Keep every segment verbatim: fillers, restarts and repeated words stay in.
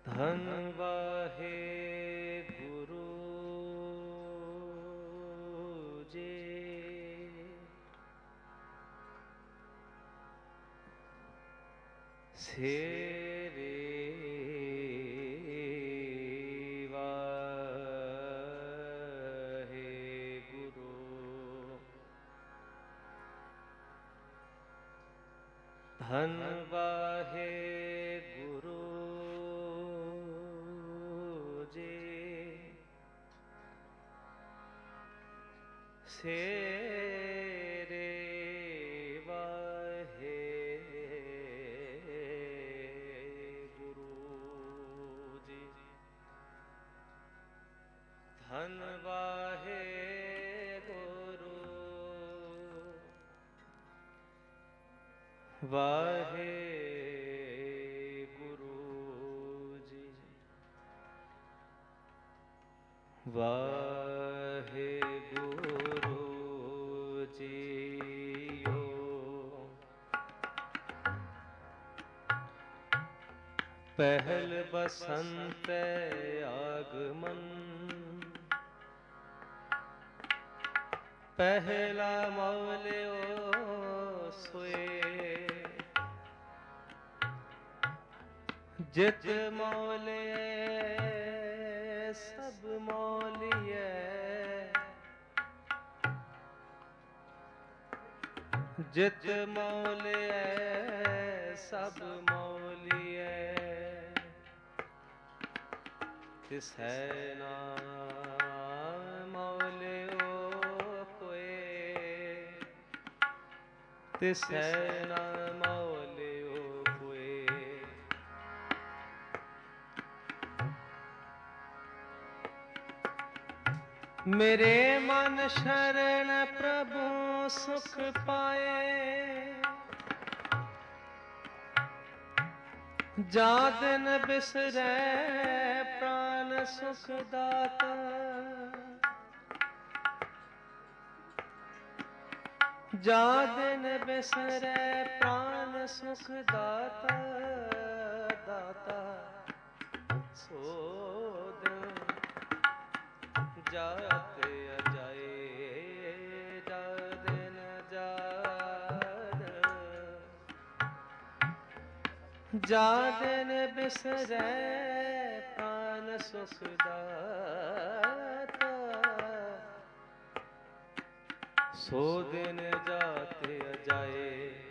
धन वाहे गुरु जी सेरे वाहे गुरु धन वाहे गुरु जी सेरे वाहे धन वाहे गुरु वाहे गुरु जी वाहे गुरु जीओ पहल बसंत आगमन पहला मौलियो सोए जित मौलिए सब मौलिए जित मौलिए सब मौलिए तिसै नाम मौलियो तिसै नाम मौलियो कोय मेरे मन शरण प्रभु सुख पाए जा दिन बिसरै प्राण सुख दाता जा दिन बिसरै प्राण सुख दाता दाता सो दिन जाते अजाए जा दिन जाद जा दिन बिसरै प्राण सुख दाता सो दिन जाते अजाए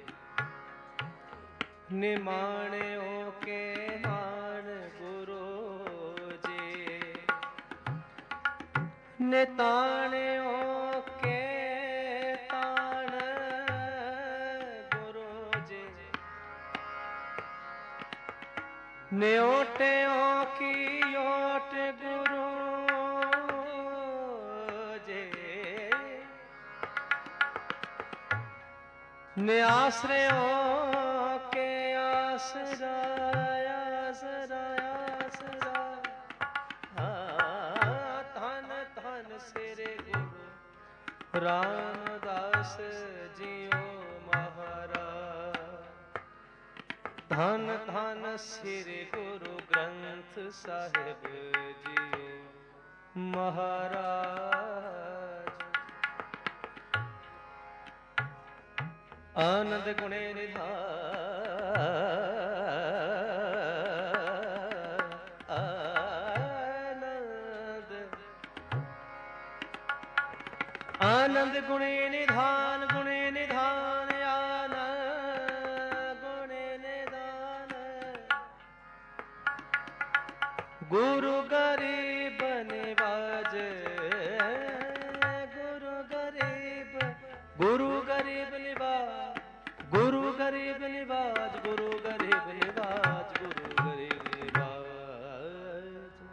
निमाणियों के मान गुरु जी निताणियों के ताण गुरु जी न्योटियों की योट गुरु निआश्रयों के आसरा आसरा आसरा धन धन सिर गुरु रामदास जियो महाराज धन धन सिर गुरु ग्रंथ साहिब जियो महाराज आनंद गुणे निधान आनंद आनंद गुणे निधान गुणे निधान आनंद गुणे निधान गुरु गरीब निवाज गुरु गरीब गुरु गरीब निवाज गुरु गरीब निवाज गुरु गरीब निवाज गुरु गरीब निवाज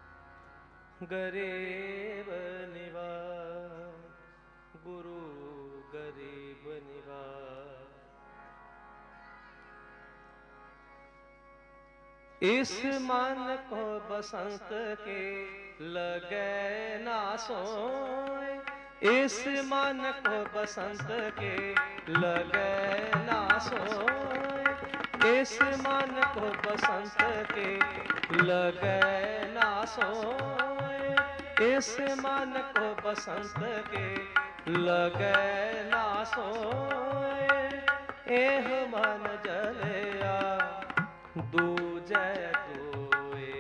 गरीब निवाज गुरु गरीब निवाज इस मन को बसंत के लगे ना सोए इस मन को बसंत के लगे ना सोए इस मन को बसंत के लगे ना सोए, इस मन को बसंत के लगे ना सोए। एह मन जलिया दूजे दोए।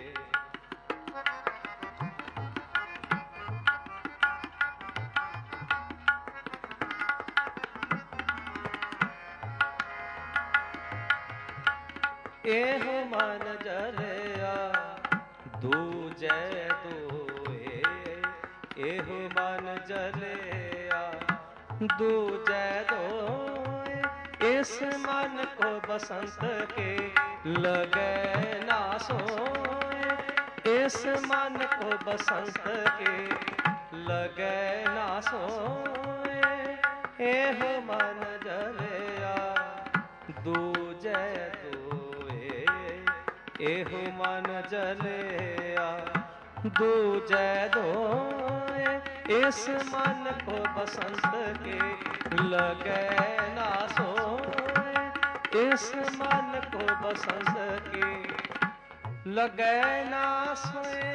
एह मन जलिया दूजे दोए। एह मन जलिया दूजे दोए। इस मन को बसंत के लगे ना सोए, इस मन को बसंत के लगे ना सोए। एह मन जलिया दूजे दोए। एह मन जलिया दूजे दोए। इस मन को बसंत के लगे ना सोए, इस मन को बसंत के लगे ना सोए।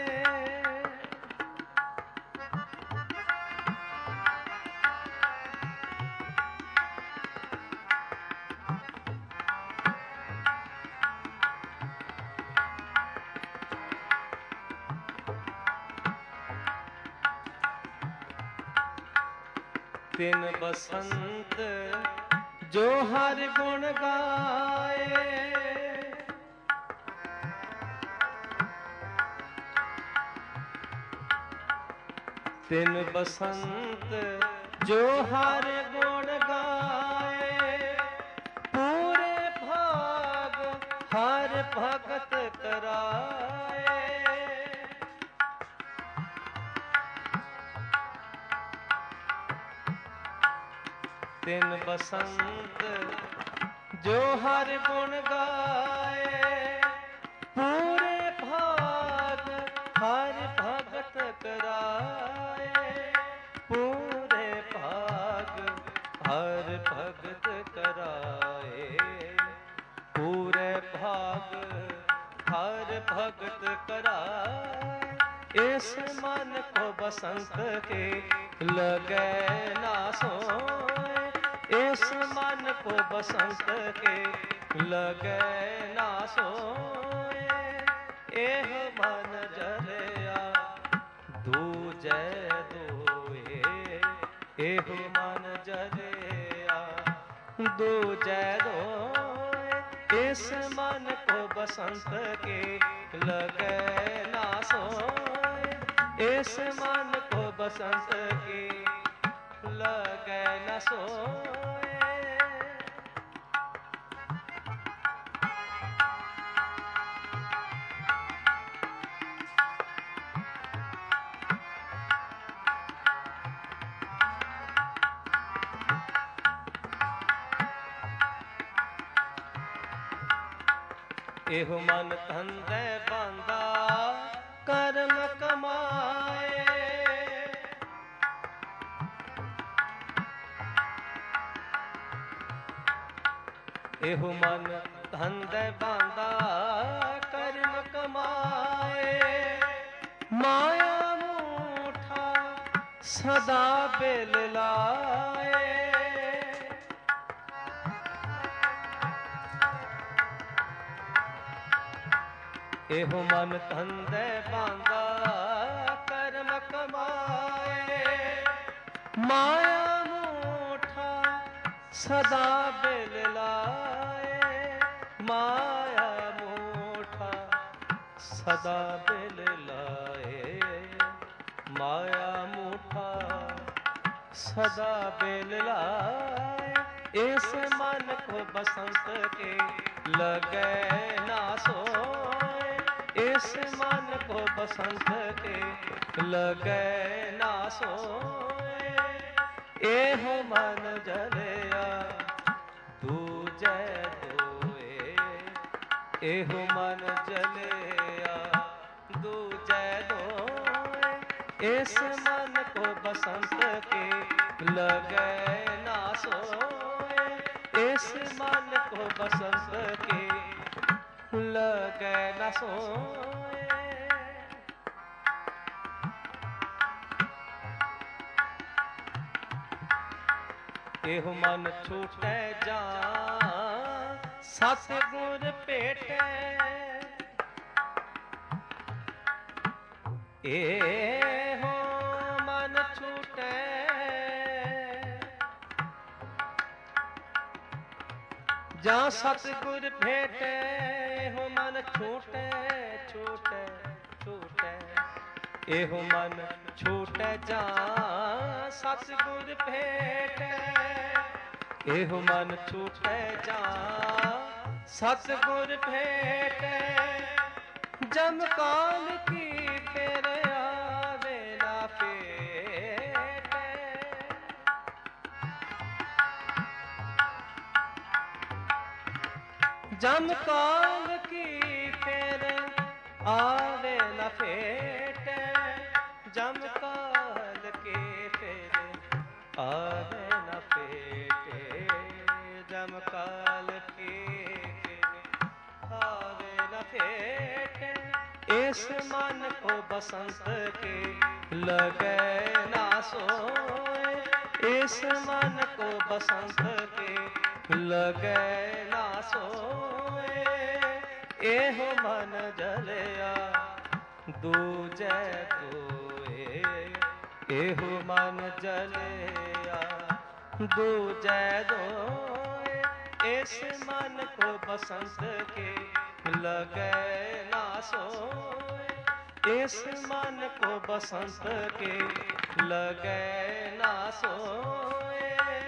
तिन बसंत जो हर गुण गाए, तिन बसंत जो हर गुण गाए। पूरे भाग हर भगत कराए। तिन बसंत जो हर गुण गाए। पूरे भाग हर भगत कराए। पूरे भाग हर भगत कराए। पूरे भाग हर भगत कराए। इस मन को बसंत के लगे ना सोए, इस मन को बसंत के लगे ना सोए। एह मन जलिया दूजे दोए। एह मन जलिया दूजे दोए। इस मन को बसंत के लगे ना सोए, इस मन को बसंत के लगे न सोए। एह मन धंधे बांधा कर्म कमाए। एह मन धंधे बांधा कर्म कमाए। माया मूठा सदा बेल लाए। एह मन धंधे बांधा कर्म कमाए। माया मूठा सदा बेल लाए। माया मूठा सदा बेल लाए। माया मूठा सदा बेल लाए। इस मन को बसंत के लगे ना सोए, इस मन को बसंत के लगे ना सोए। एह मन जलिया दूजे दोए। एह मन जलिया दूजे दोए। इस मन को बसंत के लगे ना सोए, इस मन को बसंत के लगे न सोए। एहु मन छूटे जा सतगुर पेटे। एहो मन छूटे जा सतगुर भेटे। एहो मन छूटे छूटे छूटे। एहो मन छूटे जा सतगुर भेटे। एहो मन छूटे जा सतगुर भेटे। जम काल की फिर आवे ना पेटे। जम काल की फिर आवे न फेटे। जम काल के फिर आवे न फेटे। जम काल के फिर आवे न फेटे। इस मन को बसंत के लगे ना सोए। इस मन को बसंत के लगे ना सोए। एहो मन जलिया दूजे दोए। एहो मन जलिया दूजे दोए। इस मन को बसंत के लगे ना सोए। इस मन को बसंत के लगे ना सोए।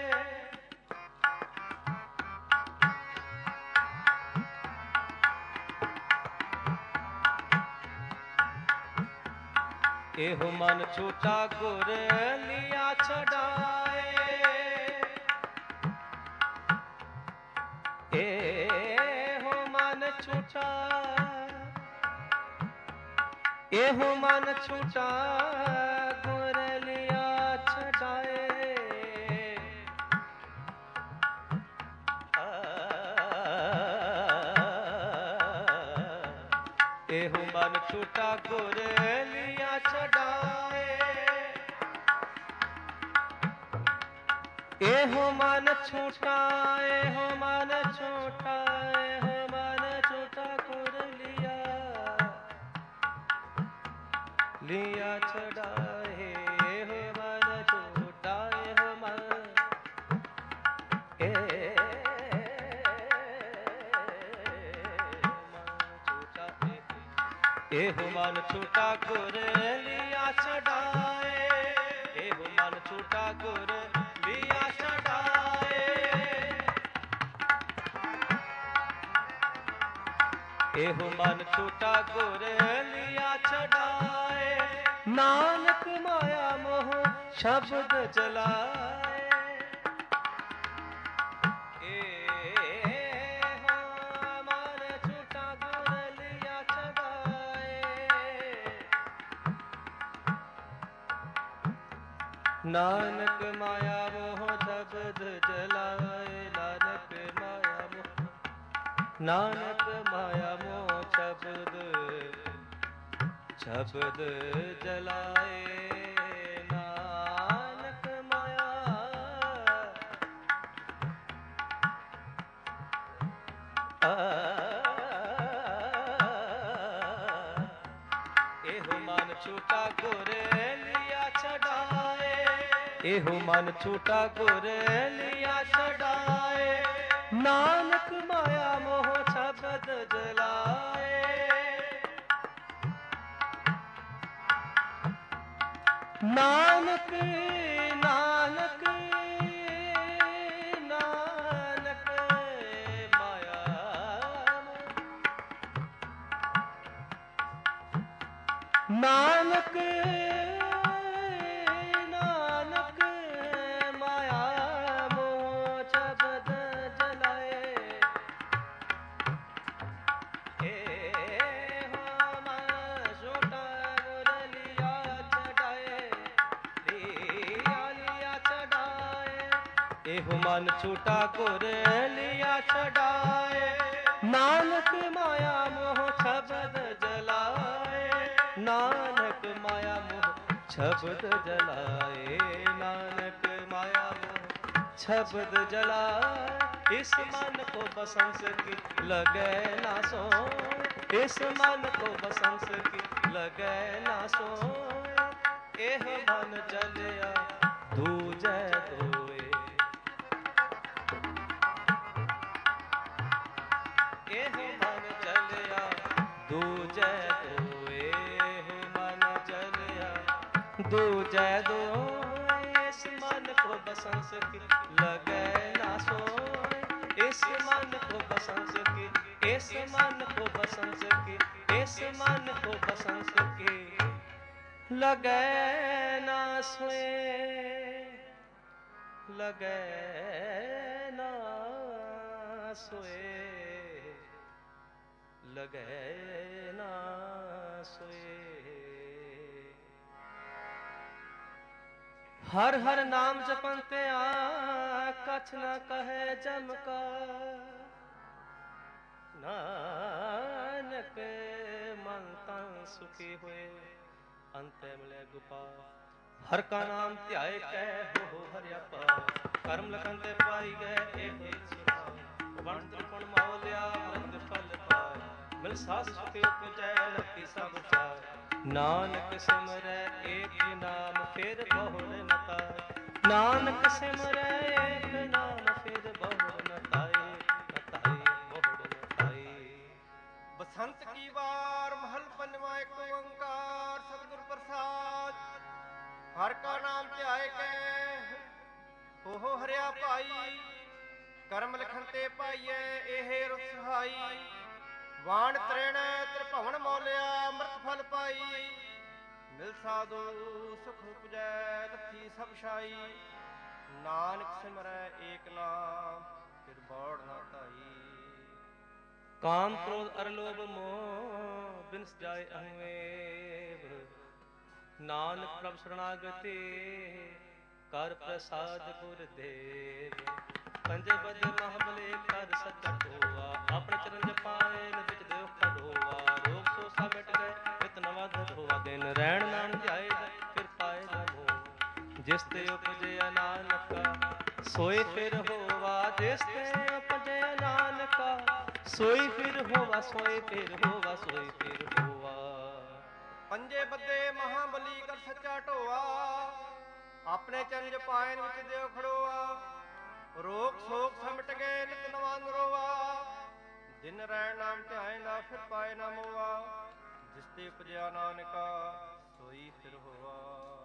एहो मन छूटा गुर लिया छड़ाए। एहो मन छूटा एहो मन छूटा गुर लिया छड़ाए। एहो मन छूटा गुर लिया छड़ाए। एहो मन छूटा एहो मन छूटा एहो मन छूटा गुर लिया लिया छड़ाए। एहो मन छूटा एहो मन ए एहो मन छूटा गुर लिया छड़ाए। एहो मन छूटा गुर लिया छड़ाए। एहो मन छूटा गुर लिया छड़ाए। नानक माया मोह शब्द जलाए। नानक माया मोह शब्द जलाए। नानक माया मोह नानक माया मोह शब्द शब्द जलाए। नानक माया एहो मन छूटा गुर लिया छड़ाए। एहो मन छूटा गुर लिया छड़ाए। नानक माया मोह शब्द जलाए। नानक नानक नानक माया नानक नानक माया मोह शब्द जलाए। एहो मन छूटा गुर लिया छड़ाए। लिया लिया छड़ाए। एहो मन छूटा गुर लिया छड़ाए। नानक माया मोह छबद जलाए, नानक माया मोह छबद जलाए, नानक माया मोह छबद जलाए। इस मन को बसंस की लगे ना सो, इस मन को बसंस की लगे ना सो। एह मन चलिया दूजै दोए, एह मन चलिया दूजै दोए, मन चलिया दूजै दोए। इस मन को बसंस की लगे ना सोए, इस मन को बसंस की, इस मन को बसंस की, इस मन को बसंस की लगे ना सोए, लगे ना सोए, लगे ना सोए। हर हर नाम जपंते आ कछ न कहे जम का, नानक मन तन सुखी हुए अंत मिले गोपाल। हर का नाम ध्याए कै हो हरिया पार, कर्म लखन ते पाई गए एक सुधार। वण त्रिपुण मौलिया मृत फल पाए, मिल सास सुखी उपजै लखी सब चार। नानक सिमरै एक नाम फिर बहुर न ताए, नानक सिमरै एक नाम फिर बहुर न ताए, न ताए बहुर न ताए। बसंत की बार महल पंजवा एक ओंकार सतगुर प्रसाद। हर का नाम ध्याए कै हो हो हरिया भाई, ਕਰਮ ਲਖਨ ਤੇ ਪਾਈਐ ਇਹ ਰੁ ਸਹਾਈ। ਵਾਣ ਤ੍ਰਿਣ ਤ੍ਰਿਭਵਨ ਮੌਲਿਆ ਅੰਮ੍ਰਿਤ ਫਲ ਪਾਈ। ਮਿਲ ਸਾਧੂ ਸੁਖ ਉਪਜੈ ਲੱਥੀ ਸਭ ਛਾਈ। ਨਾਨਕ ਸਿਮਰੈ ਏਕ ਨਾਮ ਫਿਰ ਬੌੜ ਨਾ ਧਾਈ। काम क्रोध अर लोभ मोह बिनस जाए अहवेव, नानक प्रभ शरणागति कर प्रसाद गुरदेव। पंजे बदे महाबले कर सच्चा ढोआ, अपने चरण जपाए बिच देव खड़ोआ। रोग सो सा मिट गए नित नवा धोआ, दिन रैण नाम ध्याए फिर पाए न मोह। जिस ते उपजया नानका सोए फिर होवा, जिस ते उपजया नानका सोई फिर होवा, सोई फिर होवा, सोई फिर होवा। ਪੰਜੇ ਬੱਦੇ ਮਹਾਬਲੀ ਕਰ ਸੱਚਾ ਢੋਆ, ਆਪਣੇ ਚਰਨ ਜਪਾਇਨ ਵਿੱਚ ਦੇਵ ਖੜੋਆ। ਰੋਗ ਸੋਗ ਸਮਟ ਗਏ ਨਿਤ ਨਵਾਂ ਨਰੋਆ, ਦਿਨ ਰਹਿਣ ਨਾਮ ਧਿਆਏ ਨਾ ਫਿਰ ਪਾਏ ਨਾ ਮੋਆ। ਜਿਸ ਤੇ ਉਪਜਿਆ ਨਾਨਕਾ ਸੋਈ ਫਿਰ ਹੋਵਾ।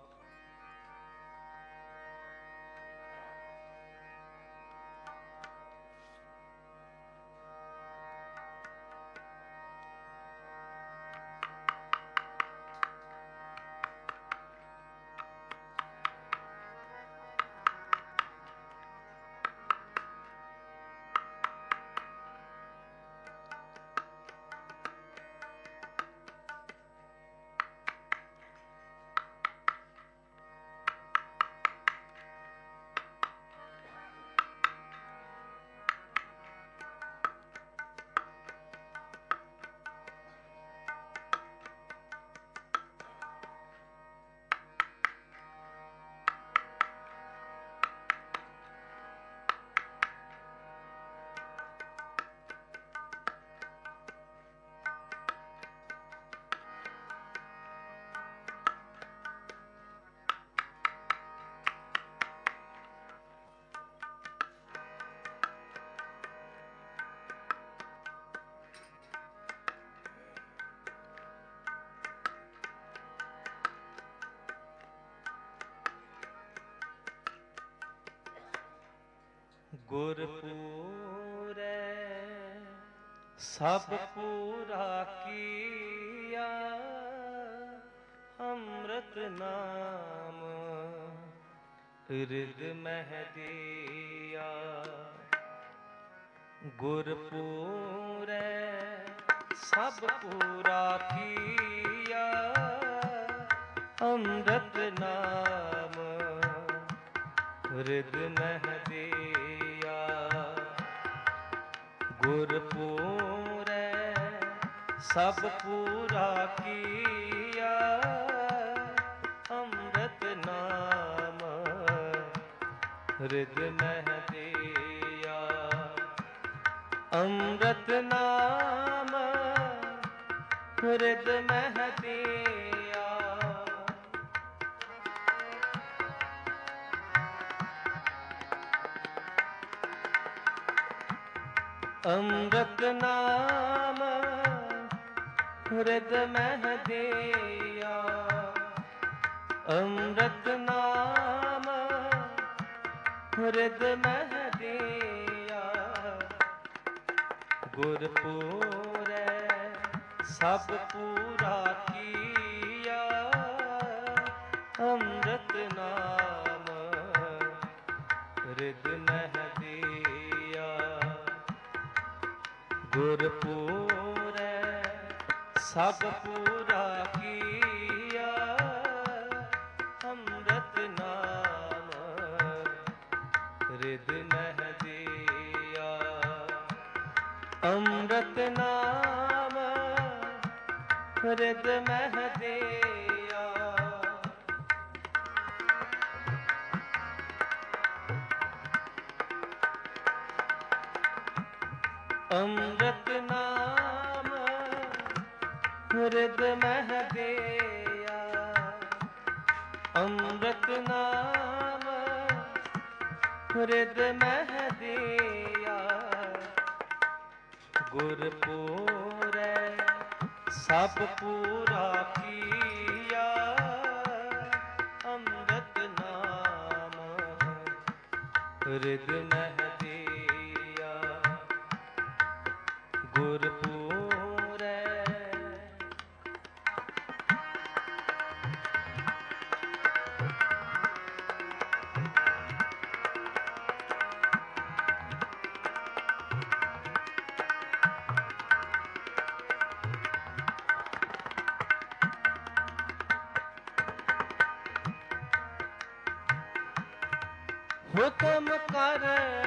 गुर पूरै सब पूरा किया, अमृत नाम हृद मह दिया। गुर पूरै सब पूरा किया, अमृत नाम हृद मह दिया। गुर पूरै सब पूरा किया अमृत नाम हृदय में दिया। अमृत नाम हृदय में दिया। अमृत नाम हृदय में दिया। अमृत नाम हृदय में दिया। गुरपुरै सब पूरा किया अमृत नाम हृदय में दिया। गुरपुरै सब पूरा किया अमृत नाम हृदय में दिया। अमृत नाम हृदय में दिया। अमृत नाम हृदय में दिया। अमृत नाम हृदय में दिया। गुरपुरै सब पूरा किया अमृत नाम हृदय में दिया। गुरपुरै हुक्म कर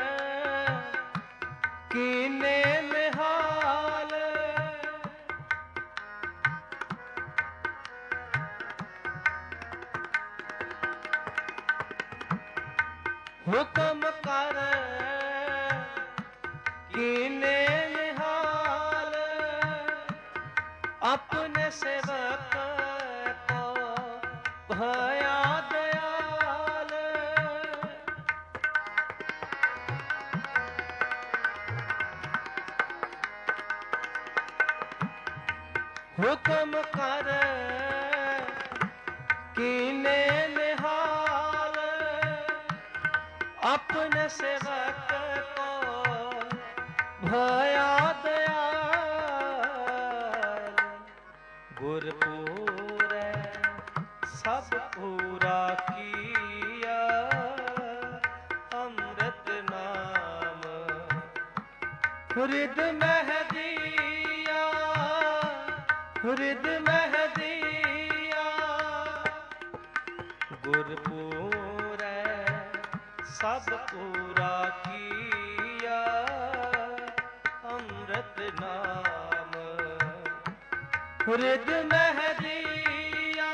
कीने निहाल। हुक्म कर कीने निहाल। अपने सेवक को भया दयाल। हुक्म कर कीने निहाल। अपने सेवक को भया दयाल। गुरपुरै सब पूरा किया अमृत नाम हृदय में दिया। हृदय में दिया। गुरपुरै सब पूरा किया अमृत नाम हृदय में दिया।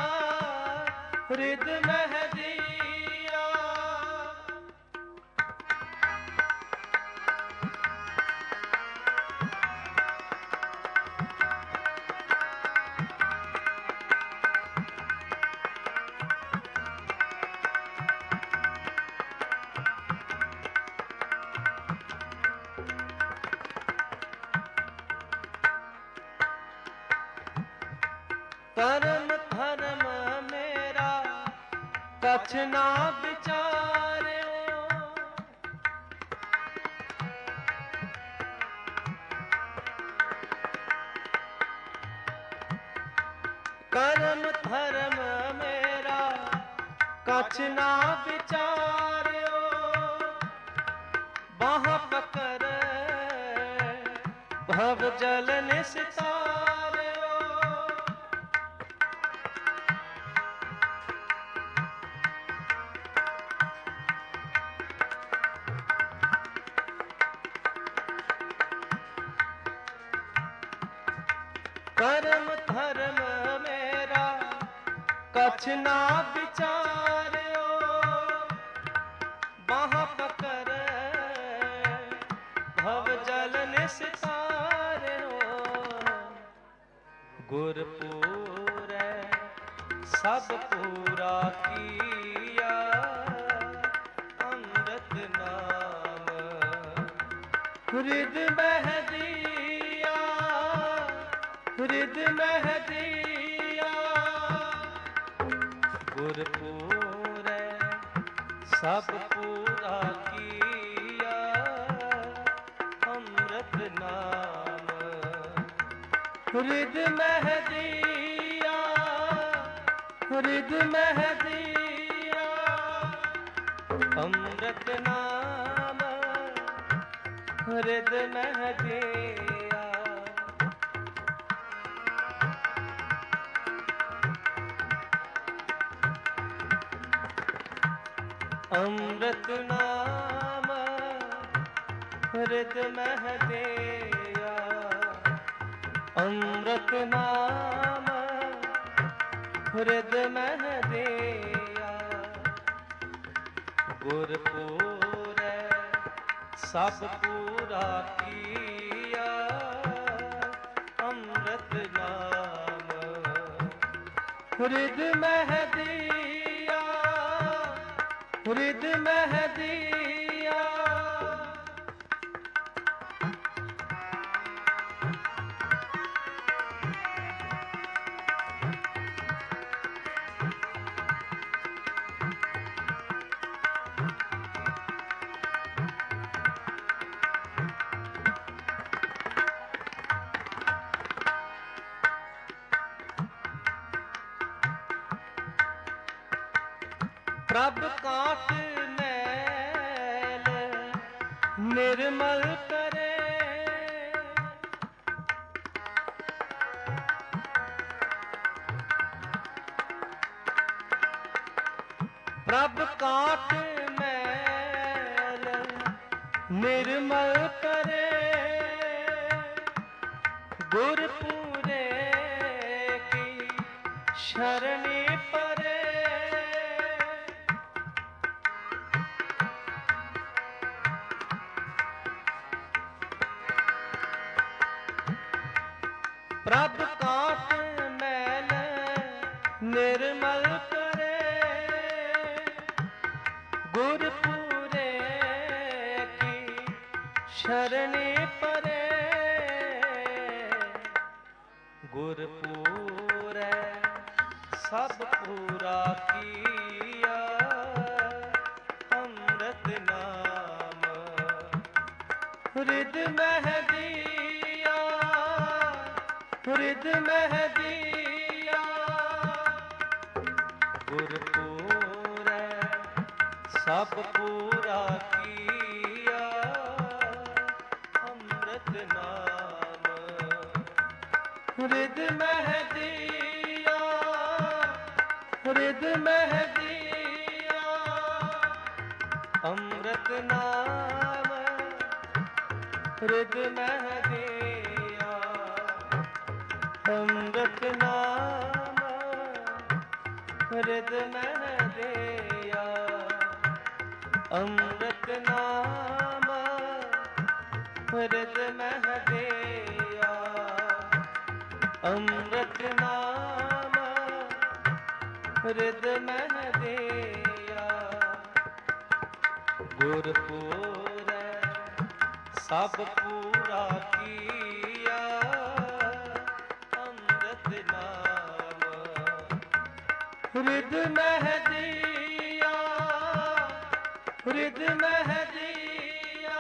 हृदय में दिया। कर्म धर्म मेरा कछ ना विचार्यो। कर्म धर्म मेरा कछ ना विचार्यो। बाह पकर भव जल निस्तार्यो। कछ ना विचार्यो बाह पकर भव जल निस्तार्यो गुर पूरै सब पूरा किया अमृत नाम हृद बह दिया हृद बह दिया गुर पूरै सब पूरा किया अमृत नाम हृद बह दिया हृद बह दिया अमृत नाम हृद बह दिया अमृत नाम हृद बह दिया अमृत नाम हृद बह दिया गुर पूरै सब पूरा किया अमृत नाम हृद बह दिया हृद बह दिया प्रभ काट मैल निर्मल करे प्रभ काट मैल निर्मल करे गुर पूरे की शरणी परे प्रभ काट मैल निर्मल करे गुर पूरे की शरणी परे गुर पूरै सब पूरा किया अमृत नाम हृद बह दिया हृद बह दिया गुर पूरै सब पूरा किया अमृत नाम हृद बह दिया हृद बह दिया अमृत नाम हृद बह दिया अमृत नाम हृद बह दिया अमृत नाम हृद बह दिया अमृत नाम हृद बह दिया गुर पूरै सब पूरा किया अमृत नाम हृद बह दिया हृद बह दिया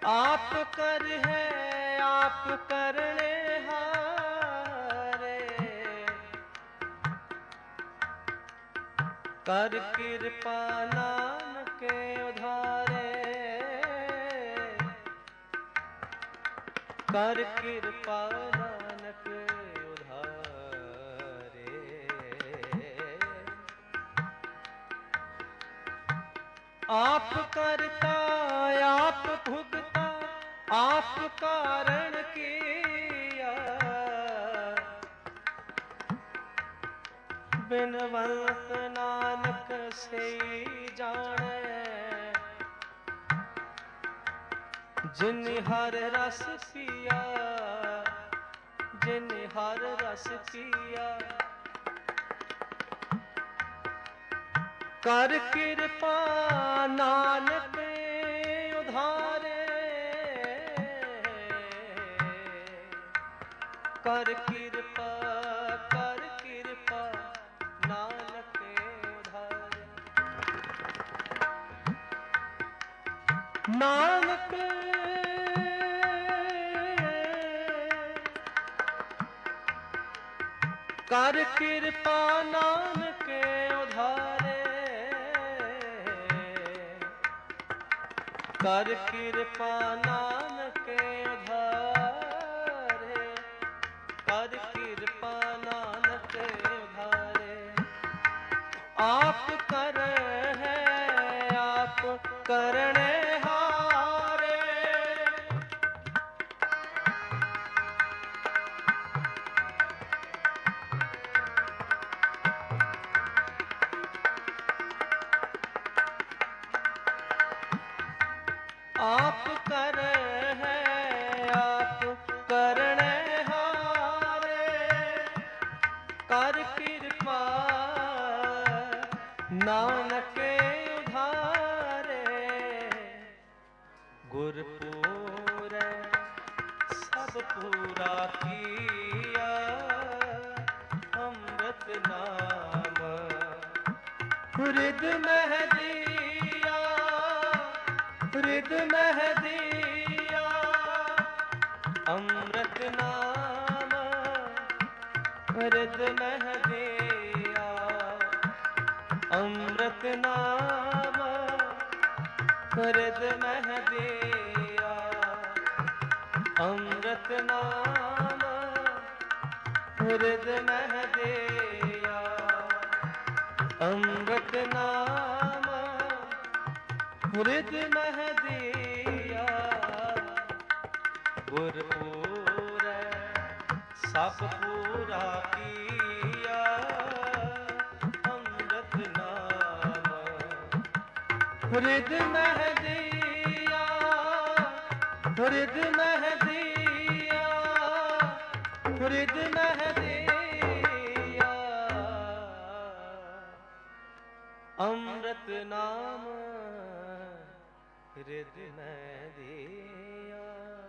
आप कर है आप करने हारे, कर कृपा नानक उधारे, कर कृपा नानक उधारे। आप करता आप भुगता आप कारण किया, बिनवंत नानक से जाने, जिन हर रस पिया जिन हर रस पिया। कर कृपा नानक उधारे, कर कृपा कर कृपा नानक उधारे। नानक कर कृपा नानक उधारे, कर कृपा नानक उधारे, कर कृपा नानक उधारे। आप कर है आप करने हारे, आप कर है आप करने हारे, कर कृपा नानक उधारे। गुर पूरै सब पूरा किया, अमृत नाम हृद मह दिया, हृद मह दिया। अमृत नाम हृद मह दिया, अमृत नाम हृद मह दिया, अमृत नाम हृद मह दिया, अमृत नाम हृद मह दिया। गुर पूरै सब पूरा किया, अमृत नाम हृद मह दिया, हृद मह दिया, हृद मह दिया। अमृत नाम हृद मह दिया।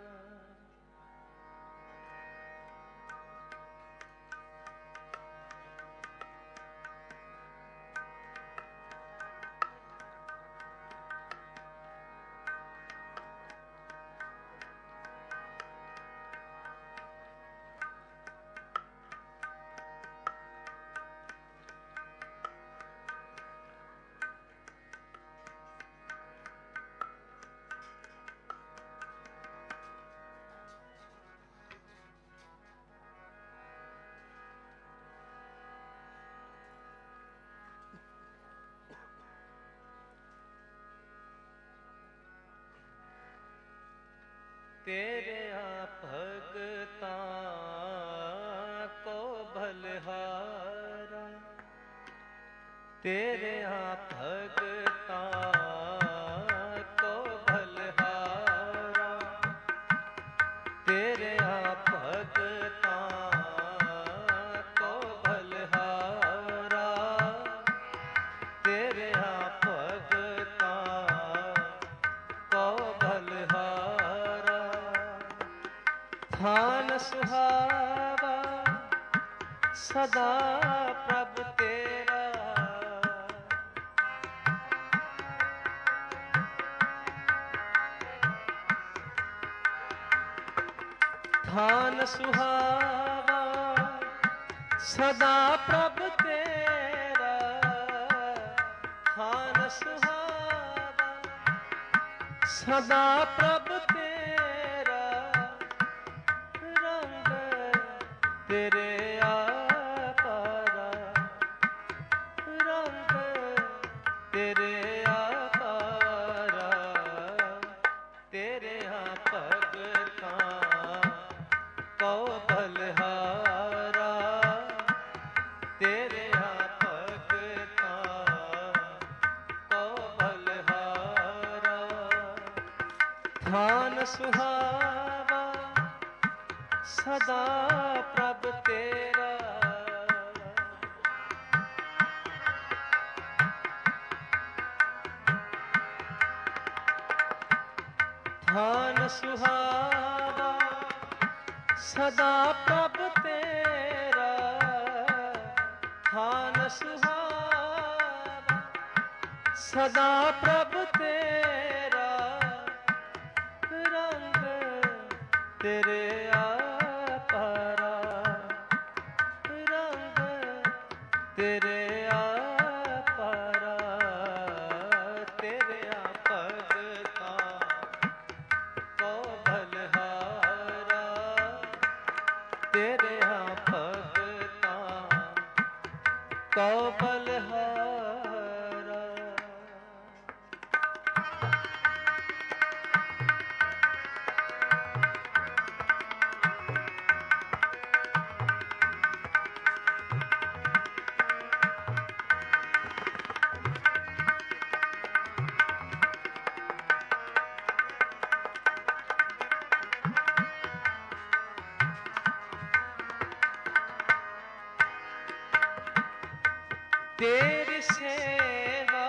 तेरे भगतां को बलहारा, तेरे भगतां को बलहारा, तेरे भगतां को बलहारा, तेरे भगतां को बलहारा। थान सुहावा सदा प्रभ तेरा, ਥਾਨ ਸੁਹਾਵਾ ਸਦਾ ਪ੍ਰਭ ਤੇਰਾ, ਥਾਨ ਸੁਹਾਵਾ ਸਦਾ ਪ੍ਰਭ ਤੇਰਾ, ਰੰਗ ਤੇਰੇ ਆਪਾਰਾ, ਰੰਗ ਤੇਰੇ ਆਪਾਰਾ, ਤੇਰਿਆਂ ਭਗਤਾਂ ਕਉ ਬਲਿਹਾਰਾ, ਤੇਰਿਆਂ ਭਗਤਾਂ ਕਉ ਬਲਿਹਾਰਾ। ਥਾਨ ਸੁਹਾਵਾ ਸਦਾ ਪ੍ਰਭ ਤੇਰਾ, ਥਾਨ ਸੁਹਾਵਾ ਸਦਾ ਪ੍ਰਭ ਤੇਰਾ, ਥਾਨ ਸੁਹਾਵਾ ਸਦਾ ਪ੍ਰਭ ਤੇਰਾ, ਰੰਗ ਤੇਰੇ ਆਪਾਰਾ, ਰੰਗ ਤੇਰੇ ਆਪਾਰਾ, ਤੇਰਿਆਂ ਭਗਤਾਂ ਕਉ ਬਲਿਹਾਰਾ, ਤੇਰਿਆਂ ਭਗਤਾਂ ਕਉ ਬਲਿਹਾਰਾ। ਤੇਰੀ ਸੇਵਾ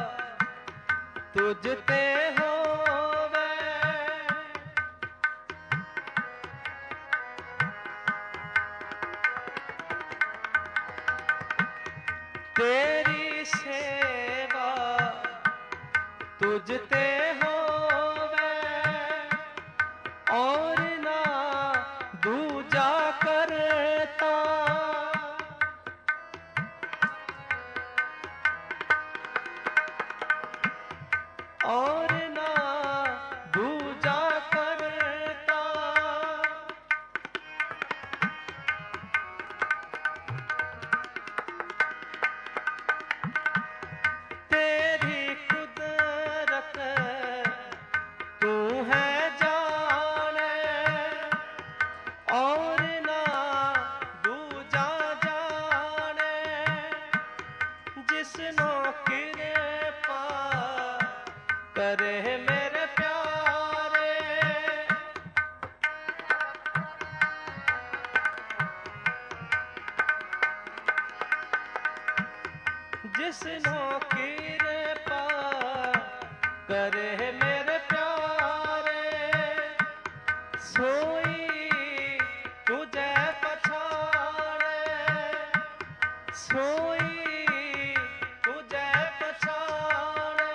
ਤੁਝ ਤੇ ਹੋਵੇ, ਤੇਰੀ ਸੇਵਾ ਤੁਝ ਤੇ ਹੋਵੇ, ਔਰ ਨਾ ਦੂਜਾ ਕਰਤਾ, ਔਰ ਨਾ ਦੂਜਾ ਕਰਤਾ, ਤੇਰੀ ਕੁਦਰਤ ਤੂੰ ਹੈ ਜਾਣੇ, ਔਰ ਨਾ ਦੂਜਾ ਜਾਣੇ, ਜਿਸਨੂੰ ਕਿਰਪਾ ਕਰੇ ਮੇਰੇ ਪਿਆਰੇ, ਜਿਸਨੂੰ ਕਿਰਪਾ ਕਰੇ ਮੇਰੇ ਪਿਆਰੇ, ਸੋਈ ਤੁਝੇ ਪਛਾਣੇ, ਸੋਈ ਤੁਝੇ ਪਛਾਣੇ।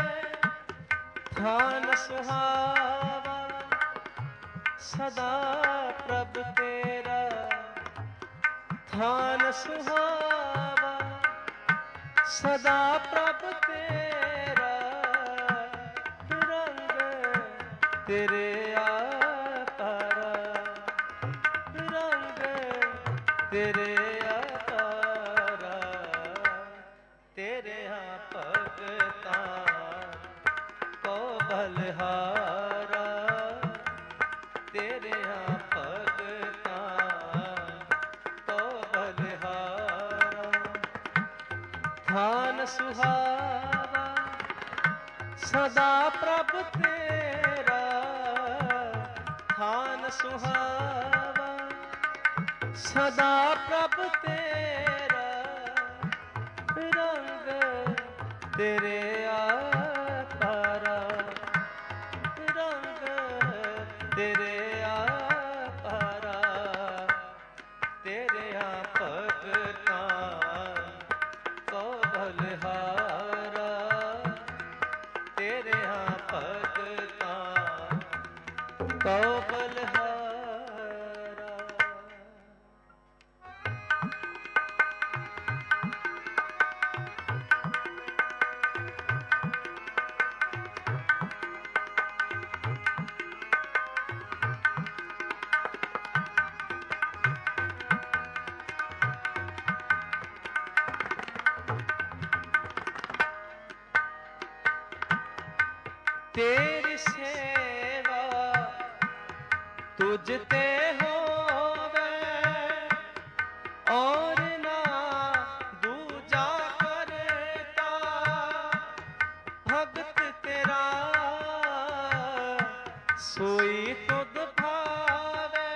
ਥਾਨ ਸੁਹਾਵਾ ਸਦਾ ਪ੍ਰਭ ਤੇਰਾ, ਥਾਨ ਸੁਹਾਵਾ ਸਦਾ ਪ੍ਰਭ ਤੇਰਾ, ਰੰਗ ਤੇਰੇ ਆਪਾਰਾ, ਰੰਗ ਤੇਰੇ ਆਪਾਰਾ, ਤੇਰਿਆਂ ਭਗਤਾਂ ਕਉ ਬਲਿਹਾਰਾ, ਤੇਰਿਆਂ ਭਗਤਾਂ ਕਉ ਬਲਿਹਾਰਾ। ਥਾਨ ਸੁਹਾਵਾ ਸਦਾ ਪ੍ਰਭ ਤੇਰਾ, ਥਾਨ ਸੁਹਾਵਾ ਸਦਾ ਪ੍ਰਭ ਤੇਰਾ, ਰੰਗ ਤੇਰੇ ਆਪਾਰਾ, ਰੰਗ ਤੇਰੇ ਆਪਾਰਾ, ਤੇਰਿਆਂ ਭਗਤਾਂ ਕਉ ਬਲਿਹਾਰਾ, ਤੇਰਿਆਂ ਭਗਤਾਂ ਕਉ ਬਲਿਹਾਰਾ। तेरी सेवा तुझ ते होवे और ना दूजा करता भगत तेरा सोई तुध भावे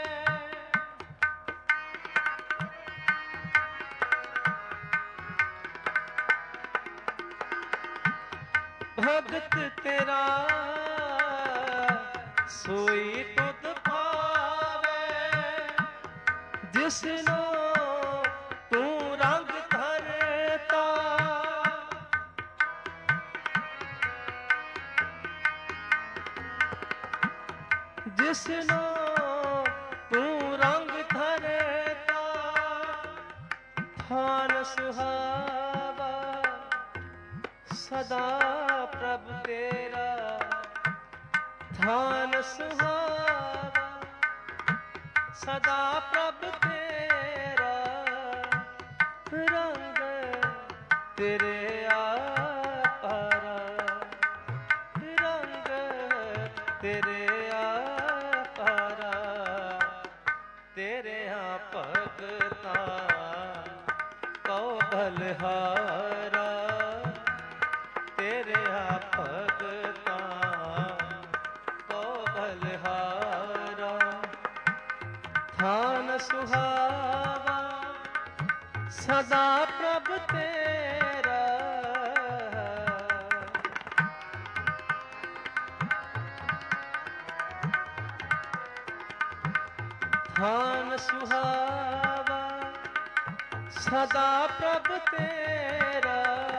भगत तेरा सोई तुध भावे जिसनो तू रंग धरता जिसनो तू रंग धरता थान सुहावा सदा प्रभु तेरा थान सुहावा सदा प्रभु तेरा रंग तेरे आपारा रंग तेरे आपारा तेरे यहाँ भगता को बलहारा तेरे यहाँ भगता को बलहारा थान सुहावा सदा प्रभु तेरा थान सुहावा सदा प्रभु तेरा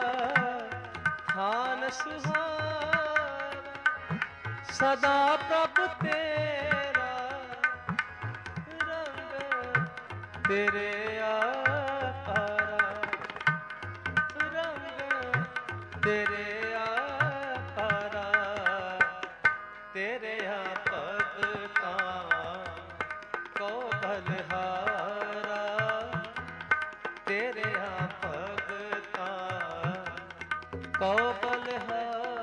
थान सुहावा सदा प्रभु तेरा रंग तेरे आपारा रंग तेरे आपारा तेरे यहाँ भगता को बलहारा तेरे यहाँ भगता को बलहारा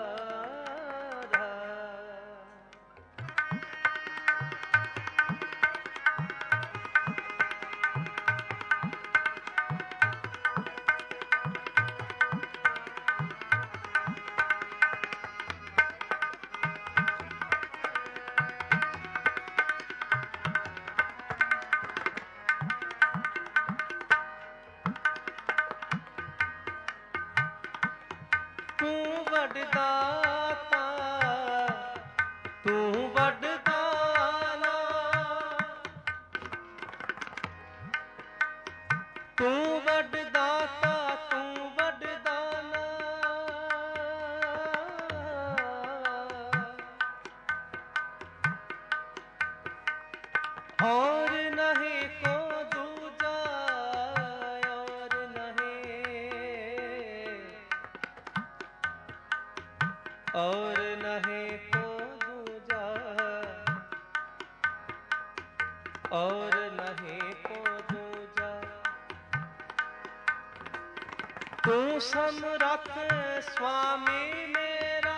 तू वडदाता तू वडदाना तू वडदाता तू वडदाना और नहीं को दूजा और नहीं और नहीं को दूजा और नहीं को दूजा तू समरथ स्वामी मेरा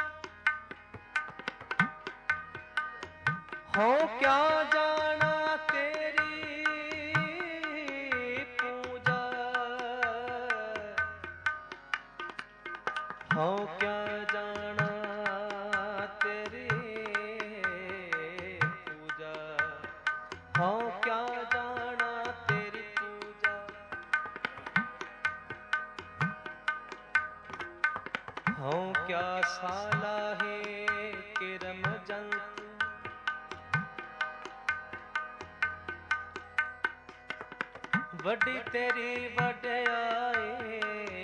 हो क्या जाना तेरी पूजा हो क्या जाना तेरी पूजा हो क्या जाना तेरी पूजा हो क्या साला है किरम जंतु वड्डी तेरी वड्याई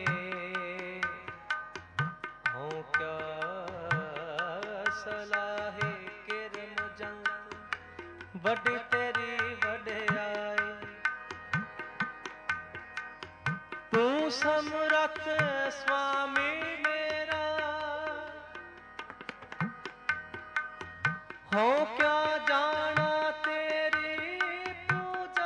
हो क्या सलाहे किरम जंतु वड्डी तेरी वड्याई तू समरथ स्वामी मेरा हो क्या जाना तेरी पूजा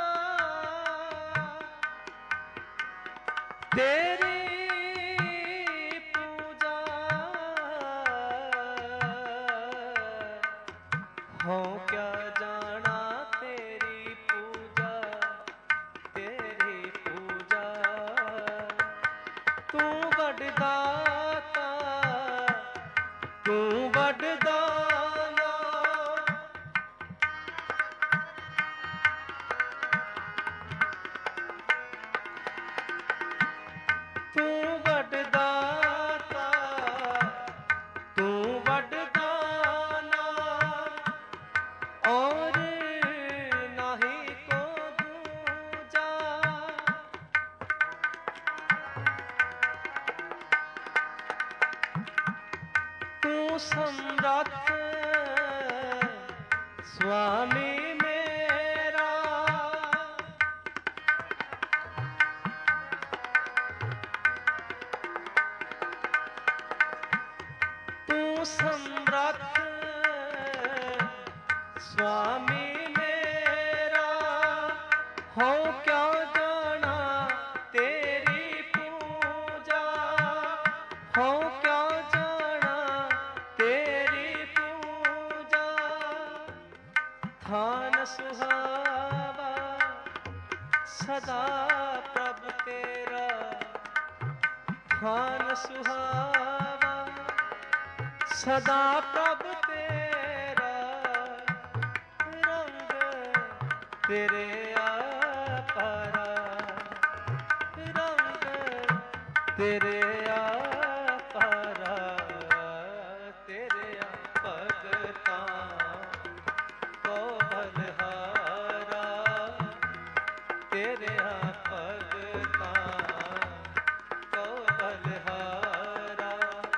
तेरी पूजा हो क्या जाना तेरी पूजा, तेरी पूजा। तू वडदाता, तू वडदाना, तू वडदाता, तू वडदाना, और नाही को दूजा। तू सम्राट स्वामी मेरा, तू सम्राट स्वामी मेरा। हो क्या जाना तेरी पूजा, हो क्या जाना तेरी पूजा। थान सुहावा सदा प्रभ तेरा, थान सुहावा सदा प्रभ तेरा। रंग तेरे आपारा, रंग तेरे आपारा। तेरे भगतां को बलहारा, तेरे भगतां को बलहारा।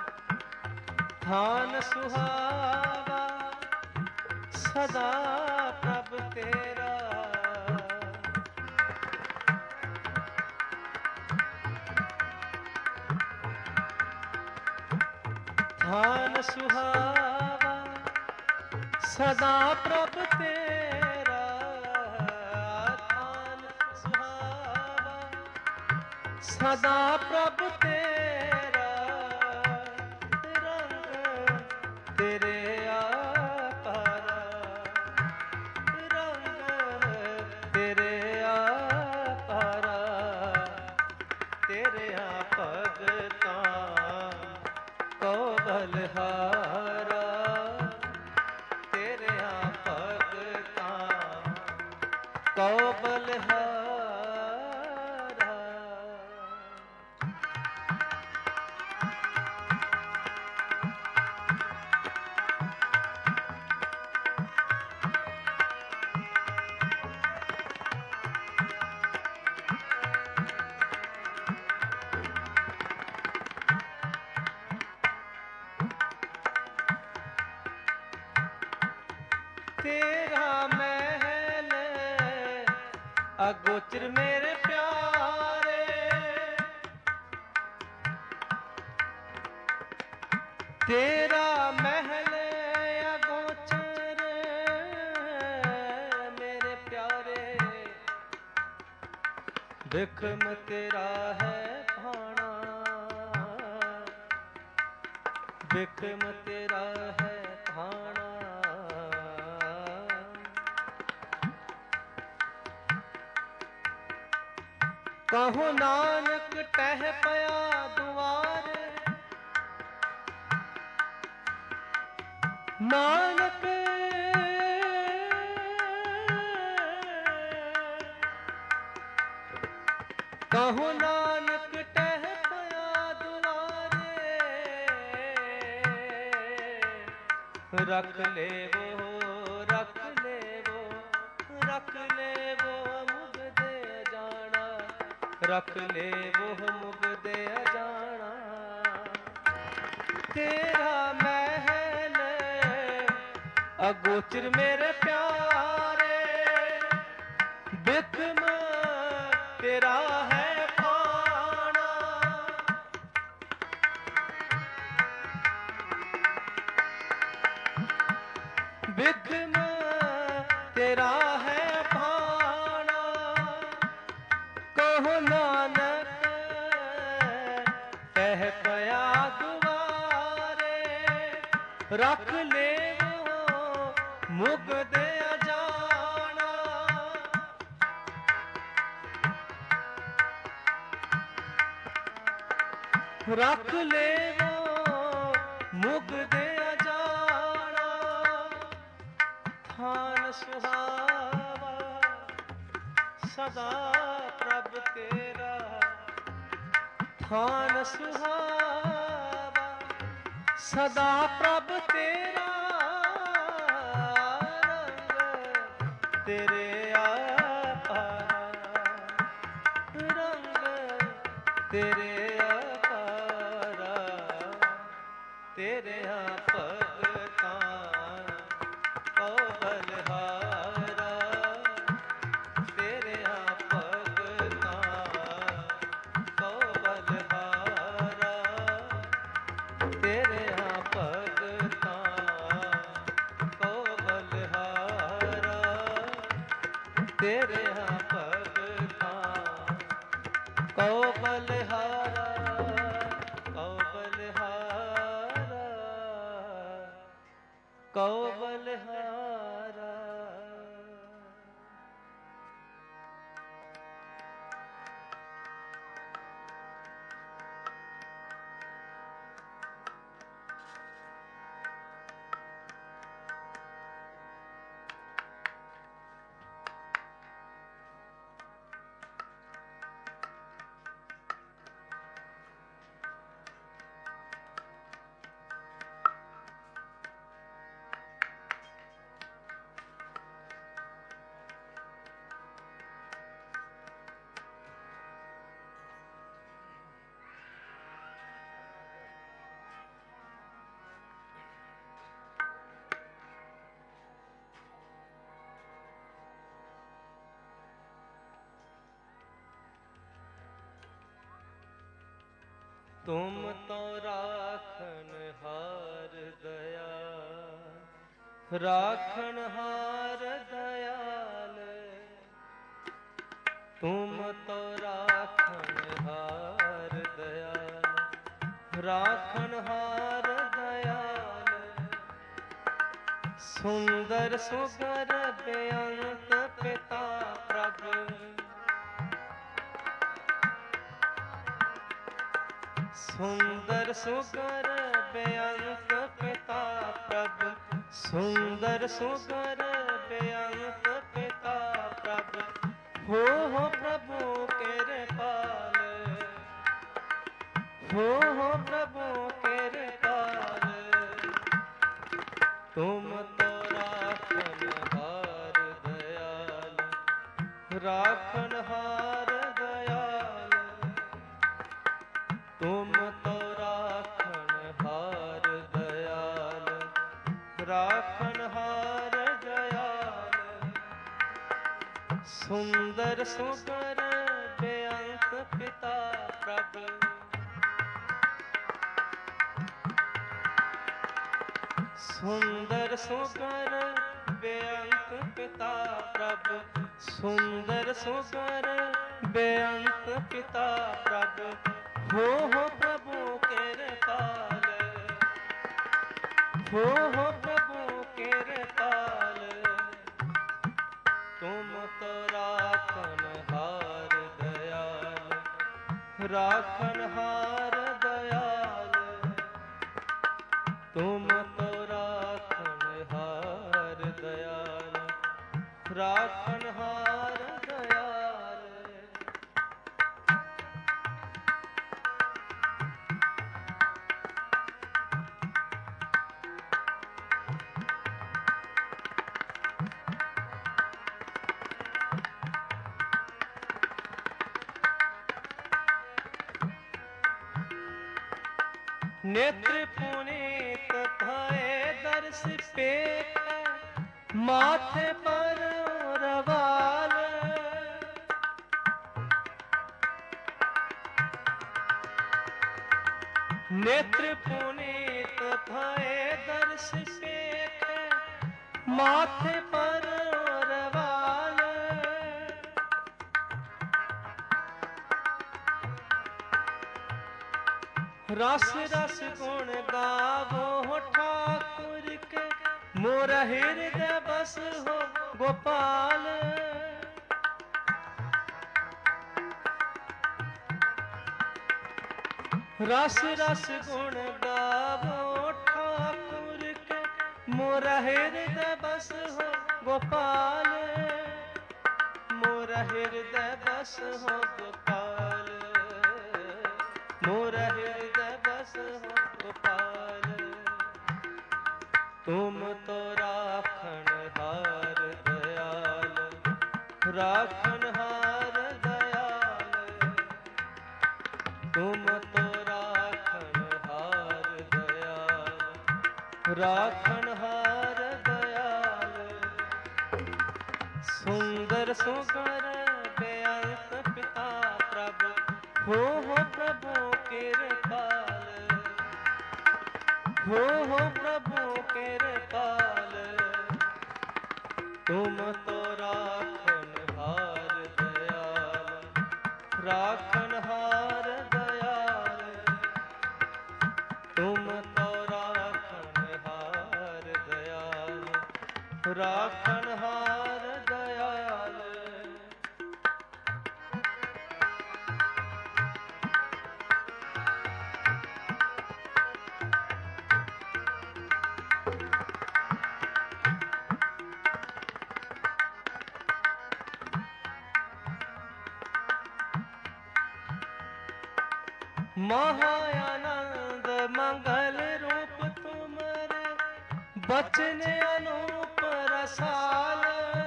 थान सुहावा सदा प्रभ तेरा। थान सुहावा सदा प्रभ तेरा। थान सुहावा सदा प्रभ तेरा। रंग तेरे आपारा, रंग तेरे आपारा। तेरे भगतां को बलहारा, तेरे भगतां को बलहारा। तेरा महल अगोचर मेरे प्यारे, तेरा महल अगोचर मेरे प्यारे। बिखम तेरा है भाना, बिखम तेरा है भाना। कहो नानक टह पया दुआर, नानक कहो नानक टह पया दुआरे। रख ले वो, रख ले वो, रख ले वो मुग दे जाना, रख ले वो मुग दे जाना। तेरा महल अगोचर मेरे प्यारे, बिखम तेरा है पाना। बिखम तेरा है पाना। कहो नानक कह पया दुआरे, रख ले वो मुगदे अजाना रख ले वो मुगदे अजाना थान सुहावा सदा प्रभ तेरा थान सुहावा सदा प्रभ तेरा रंग तेरे आपारा रंग तेरे आपारा तेरे यहाँ भगतां ओ बलहारा तेरे यहाँ भगतां ओ बलहारा तेरे यहाँ भगतां ओ बलहारा तेरे यहाँ भगतां ओ बलहारा ओ बलहारा ओ बलहारा। तुम तो राखन हार दया राखन हार दयाल तुम तो राखन हार दयाल राखन हार दयाल सुंदर सुगर बेअंत पिता प्रभु सुंदर सुगर बेअंत पिता प्रभु सुंदर सुगर बेअंत पिता प्रभु हो हो प्रभु केरे पाल हो हो प्रभु केरे पाल तुम तो राखन हार दयाल राखन हार दयाल तुम तो राखन हार दयाल राखन हार दयाल सुंदर सुगर बेअंत पिता प्रभु सुंदर सुगर बेअंत पिता प्रभु सुंदर सुगर बेअंत पिता प्रभु हो हो प्रभु केरे पाल हो हो प्रभु केरे पाल तुम तो राखन हार दयाल राखन हार दयाल तुम तो राखन हार दयाल राखन हार दयाल। नेत्र पुनीत भये दर्श पे माथे पर रवाल नेत्र पुनीत भये दर्श पे माथे पर रवाल रस रस गुण गावो ठाकुर के मोरा हृदय बस हो गोपाल। रस रस गुण गावो ठाकुर के, मोरा हृदय बस हो गोपाल। मोरा हृदय बस हो गोपाल, मोरा हृदय बस हो गोपाल। तुम तो राखन हार दयाल, राखन हार दयाल। तुम तो राखन हार दयाल, राखन हार दयाल। सुंदर सुगर बेअंत पिता प्रभु, हो हो प्रभु कृपाल। हो हो प्रभु कृपाल। तुम तो राखन हार दयाल, राखन हार दयाल। तुम तो राखन हार दयाल, राखन हार दयाल। महाआनंद मंगल रूप तुमरे, बचन अनूप रसाल।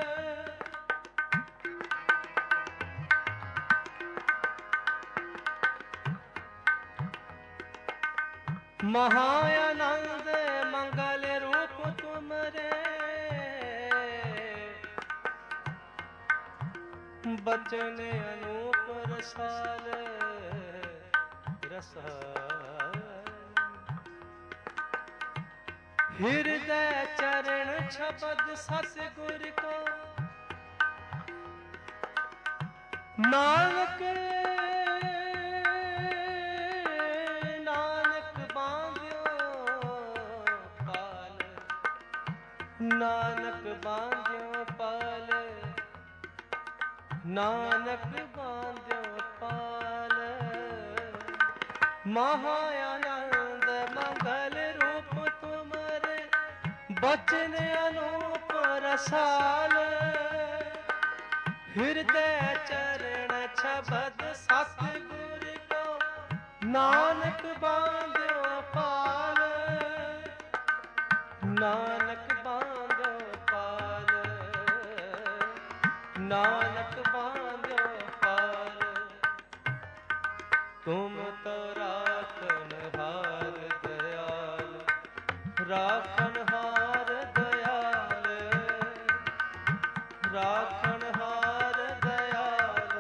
महाआनंद मंगल रूप तुमरे, बचन अनूप रसाल। रसाल हृदय चरण छपद सतगुर को, नानक नानक बांध्यो पाल। नानक बांध्यो पाल, नानक बांध्यो पाल। महाआनंद मंगल रूप तुमरे, बचन अनूप रसाल। हृदय चरण छबद सतगुर को, नानक बांध्यो पाल। नानक बांध्यो पाल, नानक बांध्यो पाल। तुम तो राखन हार दयाल, राखन हार दयाल। राखन हार दयाल।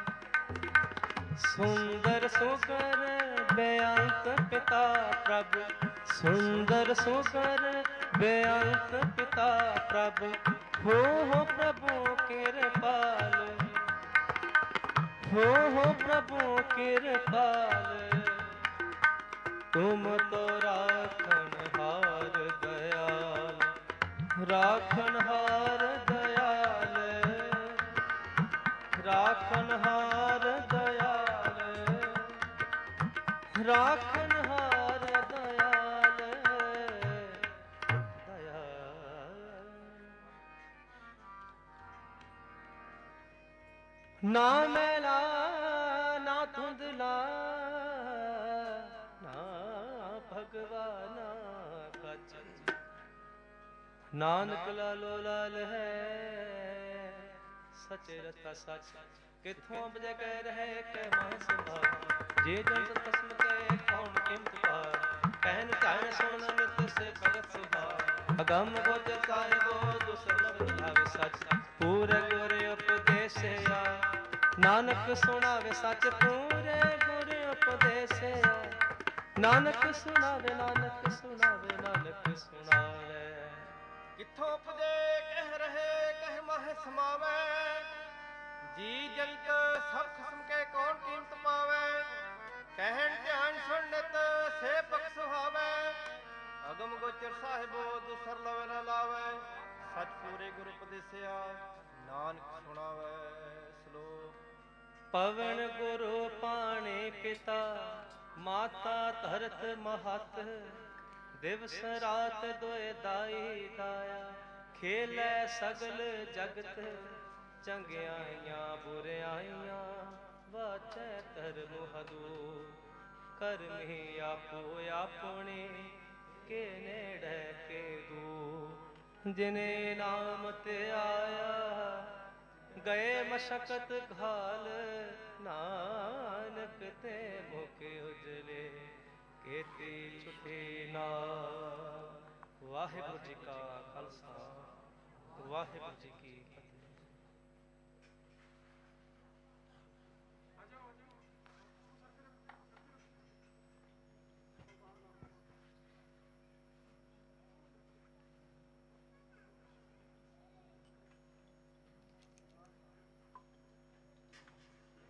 सुंदर सुगर बेअंत पिता प्रभु, सुंदर सुगर बेअंत पिता प्रभु। हो हो प्रभु कृपाल, हो हो प्रभु कृपाल। तुम तो राखन हार दयाल, राखन हार दयाल। राखन हार दयाल, राखन हार दयाल। दयाल ना मैला ना धुंधला, ना भगवाना का चंद। नानक लालो लाल है सचे रता सच। किथों जगह रहे के मां सुभाव, जे जन तस्म के कौन किमत पार। कहन चाहे सुन नित से भगत सुभाव, अगम गोचर साहिबो दुसलभ भावे सच। पूरे गुरे उपदेश या, नानक सुनावे सच पूरे गुर उपदेश। नानक सुनावे नानक सुनावे नानक सुनावे। किथों उपदे कह रहे कह माह समावे, जी जंत सब किस्म के कौन कीमत पावे। कहन ध्यान सुनत से पख सुहावे, अगम ਪਰਮ ਗੋਚਰ ਸਾਹਿਬੋ ਦੁਸਰ ਲਵੇ ਨਾ ਲਾਵੇ ਸਚ ਪੂਰੇ ਗੁਰ ਉਪਦੇਸਿਆ ਨਾਨਕ ਸੁਣਾਵੇ ਸ਼ਲੋਕ। ਪਵਨ ਗੁਰੂ ਪਾਣੀ ਪਿਤਾ ਮਾਤਾ ਧਰਤ ਮਹਤ ਦਿਵਸ ਰਾਤ ਦੁਇ ਦਾਈ ਦਾਇਆ ਖੇਲੇ ਸਗਲ ਜਗਤ ਚੰਗਿਆਈਆਂ ਬੁਰਿਆਈਆਂ ਵਾਚੈ ਧਰਮ ਹਦੂ ਕਰਮੀ ਆਪੋ ਆਪਣੇ ਕੇ ਨੇੜੇ ਕੇ ਦੂ ਜਿਨੇ ਨਾਮ ਤੇ ਆਇਆ ਗਏ ਮਸ਼ਕਤ ਘਾਲ ਨਾਨਕ ਤੇ ਮੁਖ ਉਜਲੇ ਕੀਤੀ ਛੁਟੀ ਨਾ। ਵਾਹਿਗੁਰੂ ਜੀ ਕਾ ਖਾਲਸਾ ਵਾਹਿਗੁਰੂ ਜੀ ਕੀ ਫਤਿਹ।